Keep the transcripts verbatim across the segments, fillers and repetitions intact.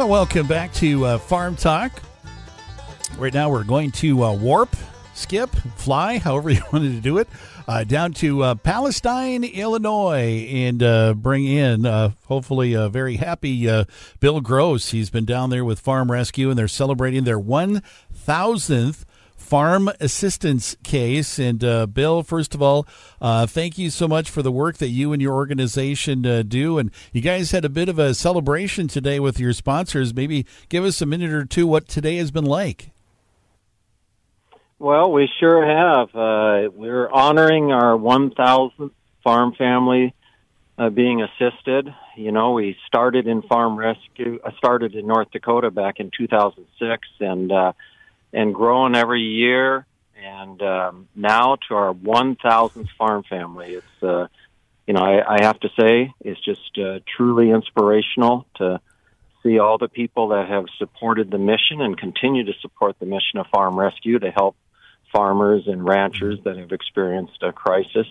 Well, welcome back to uh, Farm Talk. Right now we're going to uh, warp, skip, fly, however you wanted to do it, uh, down to uh, Palestine, Illinois, and uh, bring in, uh, hopefully, a very happy uh, Bill Gross. He's been down there with Farm Rescue, and they're celebrating their one thousandth farm assistance case. And uh, Bill, first of all, uh, thank you so much for the work that you and your organization uh, do. And you guys had a bit of a celebration today with your sponsors. Maybe give us a minute or two what today has been like. Well, we sure have. Uh, we're honoring our one thousandth farm family uh, being assisted. You know, we started in farm rescue, uh, started in North Dakota back in two thousand six, and uh, and growing every year, and um, now to our one thousandth farm family. It's, uh, you know, I, I have to say, it's just uh, truly inspirational to see all the people that have supported the mission and continue to support the mission of Farm Rescue to help farmers and ranchers that have experienced a crisis.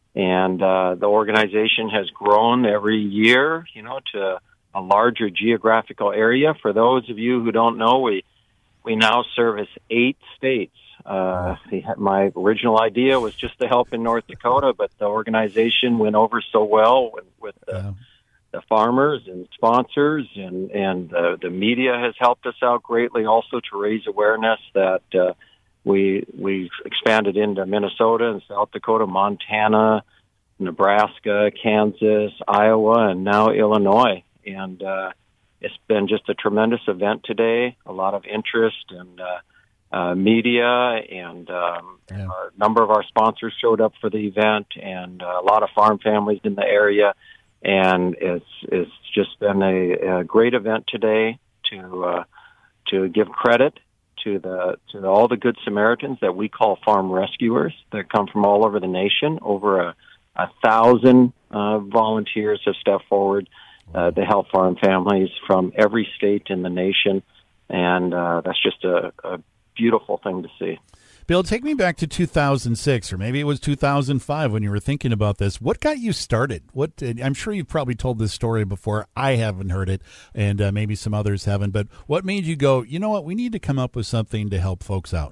And uh, the organization has grown every year, you know, to a larger geographical area. For those of you who don't know, we We now service eight states. Uh, the, my original idea was just to help in North Dakota, but the organization went over so well with, with the, yeah. the farmers and sponsors, and, and uh, the media has helped us out greatly also to raise awareness that uh, we we expanded into Minnesota and South Dakota, Montana, Nebraska, Kansas, Iowa, and now Illinois. And uh it's been just a tremendous event today, a lot of interest and uh, uh, media, and um, yeah. a number of our sponsors showed up for the event, and uh, a lot of farm families in the area. And it's it's just been a, a great event today to uh, to give credit to the to all the Good Samaritans that we call farm rescuers that come from all over the nation. Over a, a thousand uh, volunteers have stepped forward Uh, to help farm families from every state in the nation, and uh, that's just a, a beautiful thing to see. Bill, take me back to two thousand six, or maybe it was two thousand five when you were thinking about this. What got you started? What I'm sure you've probably told this story before. I haven't heard it, and uh, maybe some others haven't, but what made you go, you know what, we need to come up with something to help folks out?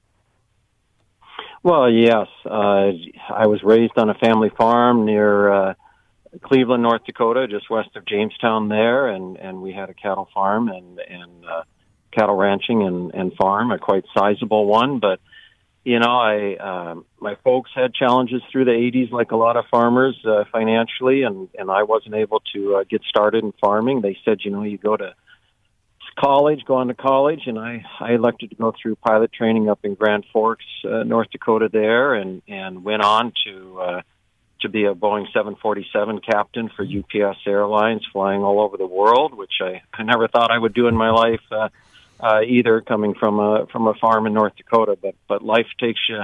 Well, yes. Uh, I was raised on a family farm near uh, Cleveland, North Dakota, just west of Jamestown there, and, and we had a cattle farm and, and uh, cattle ranching and, and farm, a quite sizable one. But, you know, I um, my folks had challenges through the eighties like a lot of farmers uh, financially, and, and I wasn't able to uh, get started in farming. They said, you know, you go to college, go on to college, and I, I elected to go through pilot training up in Grand Forks, uh, North Dakota there, and, and went on to uh, to be a Boeing seven forty-seven captain for U P S Airlines, flying all over the world, which I, I never thought I would do in my life, uh, uh, either, coming from a from a farm in North Dakota. But but life takes you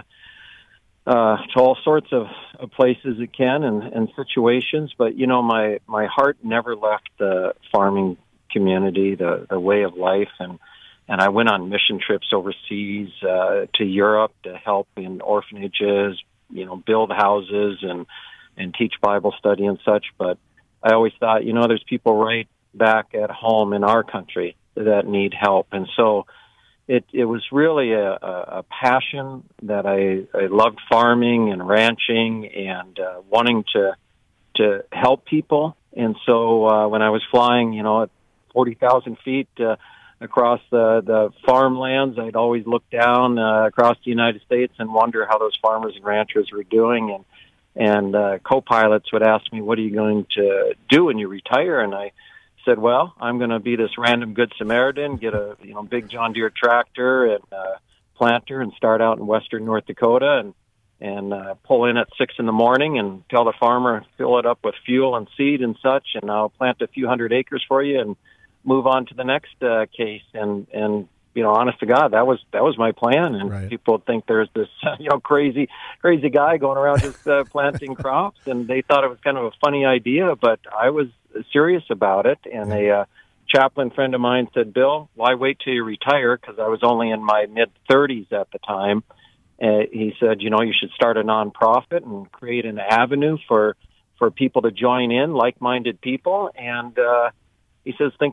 uh, to all sorts of, of places it can, and, and situations. But you know, my my heart never left the farming community, the the way of life, and and I went on mission trips overseas uh, to Europe to help in orphanages, you know, build houses and and teach Bible study and such. But I always thought, you know, there's people right back at home in our country that need help. And so it it was really a, a passion that I, I loved farming and ranching and uh, wanting to to help people. And so uh, when I was flying, you know, at forty thousand feet uh, across the, the farmlands, I'd always look down uh, across the United States and wonder how those farmers and ranchers were doing. And and uh, co-pilots would ask me, what are you going to do when you retire? And I said, well, I'm going to be this random Good Samaritan, get a you know big John Deere tractor and uh, planter and start out in western North Dakota and and uh, pull in at six in the morning and tell the farmer, fill it up with fuel and seed and such, and I'll plant a few hundred acres for you and move on to the next uh, case. And, and, you know, honest to God, that was, that was my plan. And right. People would think there's this, uh, you know, crazy, crazy guy going around just uh, planting crops. And they thought it was kind of a funny idea, but I was serious about it. And a uh, chaplain friend of mine said, Bill, why wait till you retire? Because I was only in my mid thirties at the time. Uh, he said, you know, you should start a nonprofit and create an avenue for, for people to join in, like-minded people. And, uh, he says, think of,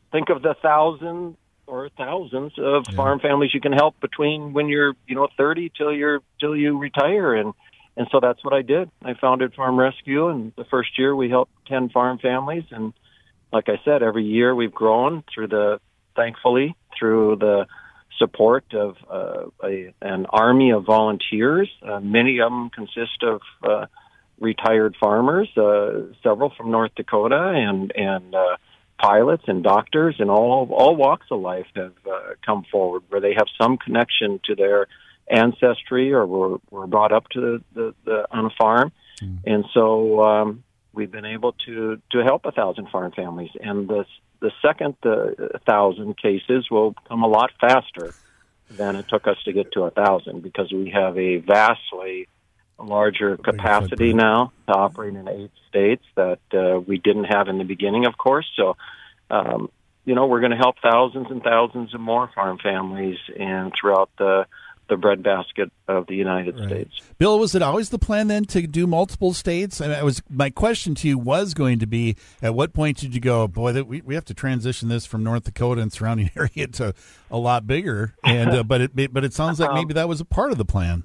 think of the thousands or thousands of Yeah. farm families you can help between when you're, you know, thirty till you're till you retire, and and so that's what I did. I founded Farm Rescue, and the first year we helped ten farm families, and like I said, every year we've grown through the, thankfully, through the support of uh, a, an army of volunteers. Uh, many of them consist of uh, retired farmers, uh, several from North Dakota, and and uh, pilots and doctors, and all all walks of life have uh, come forward where they have some connection to their ancestry or were, were brought up to the, the, the on a farm, mm. and so um, we've been able to to help a thousand farm families, and the the second uh, thousand cases will come a lot faster than it took us to get to a thousand, because we have a vastly larger capacity now to operate in eight states that uh, we didn't have in the beginning, of course. So, um, you know, we're going to help thousands and thousands of more farm families and throughout the the breadbasket of the United right. States. Bill, was it always the plan then to do multiple states? I mean, I was my question to you was going to be, at what point did you go, boy, that we we have to transition this from North Dakota and surrounding area to a lot bigger? And uh, but it but it sounds like maybe that was a part of the plan.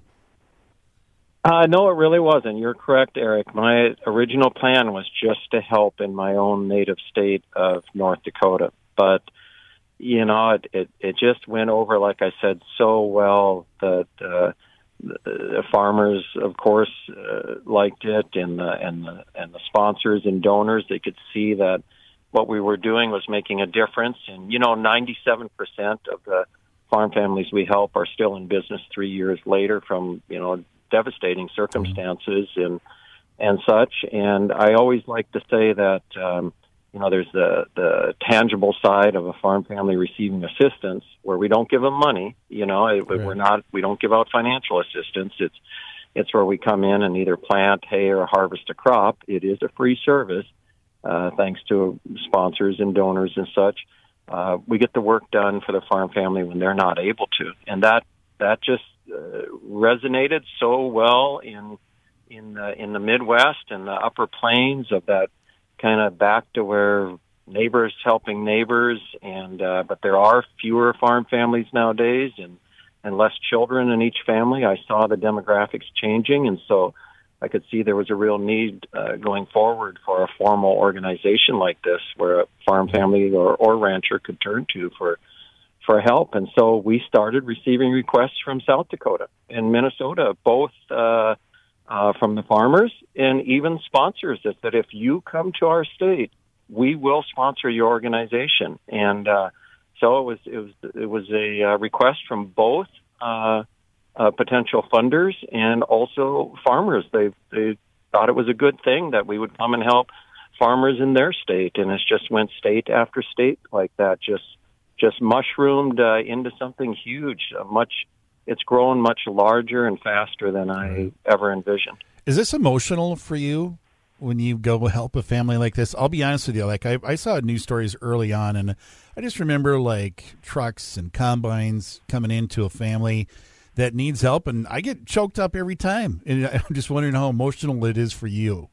Uh, no, it really wasn't. You're correct, Eric. My original plan was just to help in my own native state of North Dakota, but you know, it, it, it just went over, like I said, so well that uh, the, the farmers, of course, uh, liked it, and the and the and the sponsors and donors. They could see that what we were doing was making a difference. And you know, ninety-seven percent of the farm families we help are still in business three years later from you know devastating circumstances and and such. And I always like to say that. Um, You know, there's the, the tangible side of a farm family receiving assistance where we don't give them money. You know, right. we're not, we don't give out financial assistance. It's, it's where we come in and either plant hay or harvest a crop. It is a free service, uh, thanks to sponsors and donors and such. Uh, we get the work done for the farm family when they're not able to. And that, that just uh, resonated so well in, in the, in the Midwest and the upper plains of that, kind of back to where neighbors helping neighbors, and uh, but there are fewer farm families nowadays, and and less children in each family. I saw the demographics changing, and so I could see there was a real need uh, going forward for a formal organization like this, where a farm family or, or rancher could turn to for for help. And so we started receiving requests from South Dakota and Minnesota, both. Uh, Uh, from the farmers and even sponsors that said, if you come to our state, we will sponsor your organization. And uh, so it was it was it was a uh, request from both uh, uh, potential funders and also farmers. They they thought it was a good thing that we would come and help farmers in their state, and it's just went state after state like that, just just mushroomed uh, into something huge, a much. It's grown much larger and faster than I ever envisioned. Is this emotional for you when you go help a family like this? I'll be honest with you. Like I, I saw news stories early on, and I just remember like trucks and combines coming into a family that needs help, and I get choked up every time. And I'm just wondering how emotional it is for you.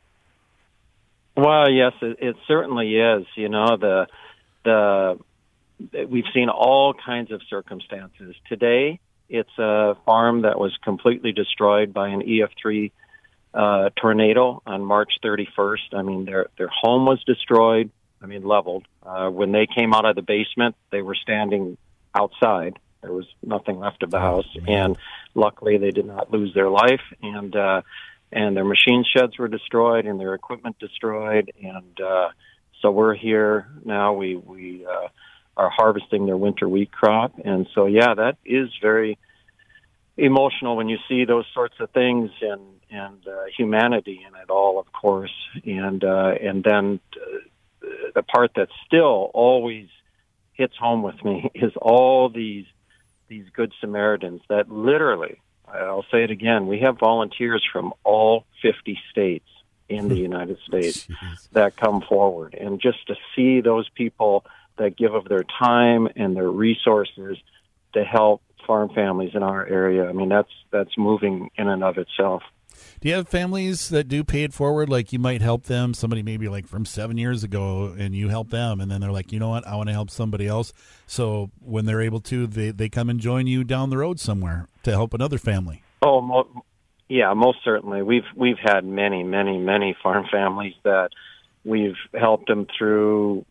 Well, yes, it, it certainly is. You know, the the we've seen all kinds of circumstances today. It's a farm that was completely destroyed by an E F three uh, tornado on March thirty-first. I mean, their their home was destroyed. I mean, leveled. Uh, when they came out of the basement, they were standing outside. There was nothing left of the house, and luckily they did not lose their life. And uh, and their machine sheds were destroyed, and their equipment destroyed. And uh, so we're here now. We we. Uh, are harvesting their winter wheat crop. And so, yeah, that is very emotional when you see those sorts of things, and, and uh, humanity in it all, of course. And, uh, and then uh, the part that still always hits home with me is all these, these good Samaritans that literally, I'll say it again, we have volunteers from all fifty states in the United States that come forward. And just to see those people that give of their time and their resources to help farm families in our area, I mean, that's that's moving in and of itself. Do you have families that do pay it forward? Like you might help them, somebody maybe like from seven years ago, and you help them, and then they're like, you know what, I want to help somebody else. So when they're able to, they, they come and join you down the road somewhere to help another family. Oh, mo- yeah, most certainly. We've we've had many, many, many farm families that we've helped them through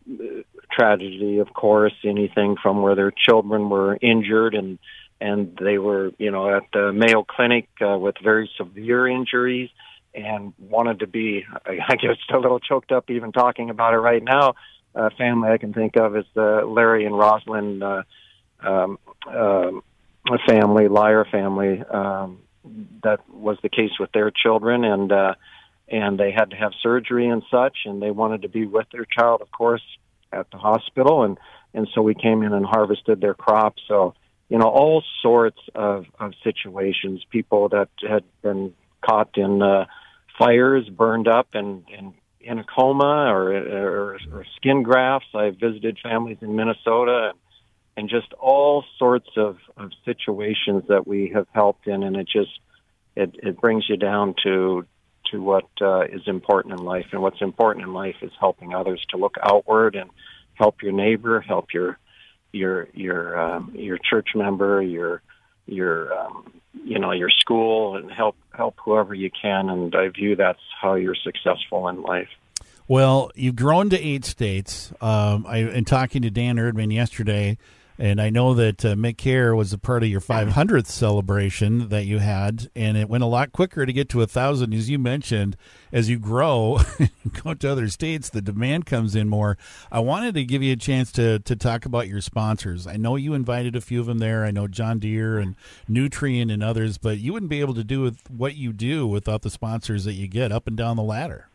tragedy, of course, anything from where their children were injured and and they were, you know, at the Mayo Clinic uh, with very severe injuries and wanted to be, I guess, a little choked up even talking about it right now. A family I can think of is the Larry and Rosalind uh, um, uh, family, Liar family. Um, that was the case with their children, and uh, and they had to have surgery and such, and they wanted to be with their child, of course, at the hospital, and, and so we came in and harvested their crops. So, you know, all sorts of, of situations, people that had been caught in uh, fires, burned up and, and in a coma or, or, or skin grafts. I visited families in Minnesota and, and just all sorts of, of situations that we have helped in. And it just, it, it brings you down to, to what uh, is important in life. And what's important in life is helping others to look outward and help your neighbor, help your your your um, your church member, your your um, you know your school, and help help whoever you can. And I view that's how you're successful in life. Well, you've grown to eight states. Um, I in talking to Dan Erdman yesterday, and I know that uh, Mick Care was a part of your five hundredth celebration that you had, and it went a lot quicker to get to one thousand. As you mentioned, as you grow and go to other states, the demand comes in more. I wanted to give you a chance to to talk about your sponsors. I know you invited a few of them there. I know John Deere and Nutrien and others, but you wouldn't be able to do with what you do without the sponsors that you get up and down the ladder.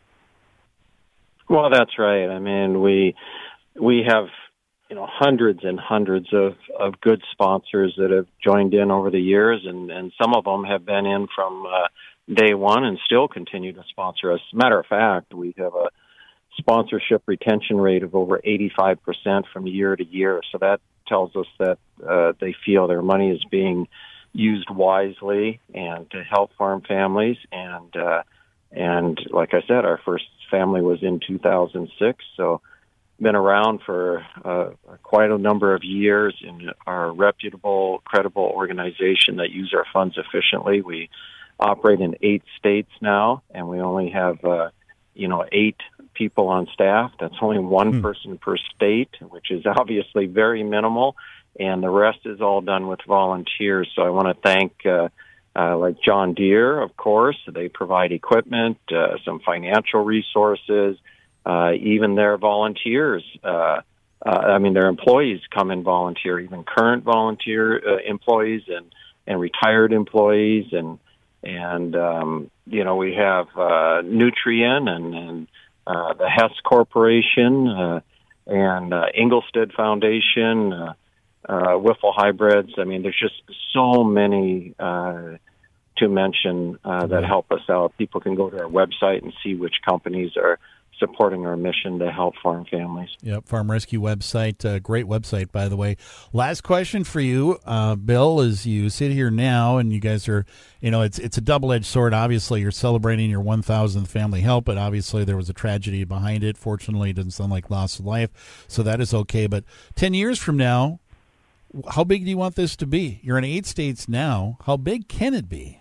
Well, that's right. I mean, we we have you know, hundreds and hundreds of, of good sponsors that have joined in over the years, and, and some of them have been in from uh, day one and still continue to sponsor us. As a matter of fact, we have a sponsorship retention rate of over eighty-five percent from year to year. So that tells us that uh, they feel their money is being used wisely and to help farm families. And, uh, and like I said, our first family was in two thousand six, so been around for uh, quite a number of years in our reputable, credible organization that use our funds efficiently. We operate in eight states now, and we only have, uh, you know, eight people on staff. That's only one hmm. person per state, which is obviously very minimal, and the rest is all done with volunteers. So I want to thank, uh, uh, like John Deere, of course. They provide equipment, uh, some financial resources. Uh, even their volunteers, uh, uh, I mean, their employees come and volunteer, even current volunteer uh, employees and, and retired employees. And, and, um, you know, we have, uh, Nutrien and, and, uh, the Hess Corporation, uh, and, uh, Inglestead Foundation, uh, uh, Wiffle Hybrids. I mean, there's just so many, uh, to mention, uh, that help us out. People can go to our website and see which companies are supporting our mission to help farm families. Yep, Farm Rescue website, uh, great website, by the way. Last question for you, uh, Bill, as you sit here now, and you guys are, you know, it's it's a double-edged sword. Obviously, you're celebrating your one thousandth family help, but obviously there was a tragedy behind it. Fortunately, it doesn't sound like loss of life, so that is okay. But ten years from now, how big do you want this to be? You're in eight states now. How big can it be?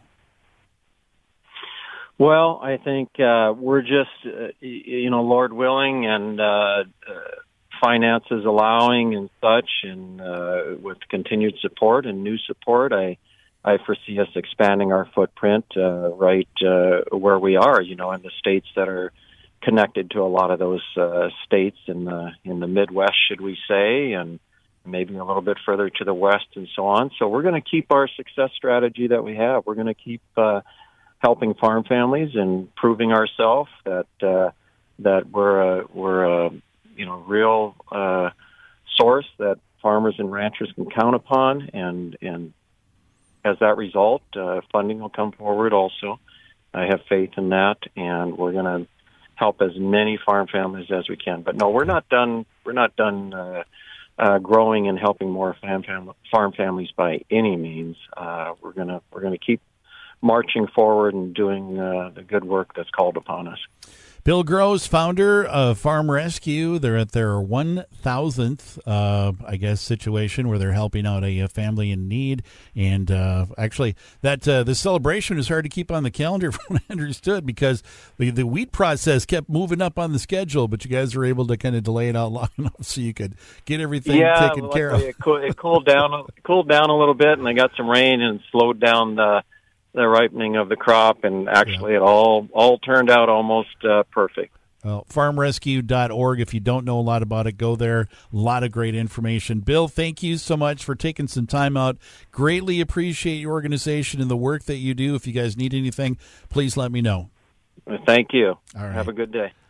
Well, I think uh, we're just, uh, you know, Lord willing and uh, uh, finances allowing and such, and uh, with continued support and new support, I I foresee us expanding our footprint uh, right uh, where we are, you know, in the states that are connected to a lot of those uh, states in the in the Midwest, should we say, and maybe a little bit further to the west and so on. So we're going to keep our success strategy that we have. We're going to keep uh, helping farm families and proving ourselves that uh, that we're a we're a you know real uh, source that farmers and ranchers can count upon, and and as that result, uh, funding will come forward. Also, I have faith in that, and we're going to help as many farm families as we can. But no, we're not done. We're not done uh, uh, growing and helping more farm fam- farm families by any means. Uh, we're gonna we're gonna keep marching forward and doing uh, the good work that's called upon us. Bill Gross, founder of Farm Rescue. They're at their one thousandth, uh, I guess, situation where they're helping out a, a family in need. And uh, actually, that uh, the celebration is hard to keep on the calendar, from what I understood, because the, the wheat process kept moving up on the schedule, but you guys were able to kind of delay it out long enough so you could get everything yeah, taken care of. It, cool, it cooled down, it cooled down a little bit, and they got some rain and slowed down the the ripening of the crop, and actually yeah. it all all turned out almost uh, perfect. Well, farm rescue dot org. If you don't know a lot about it, go there. A lot of great information. Bill, thank you so much for taking some time out. Greatly appreciate your organization and the work that you do. If you guys need anything, please let me know. Thank you. All right. Have a good day.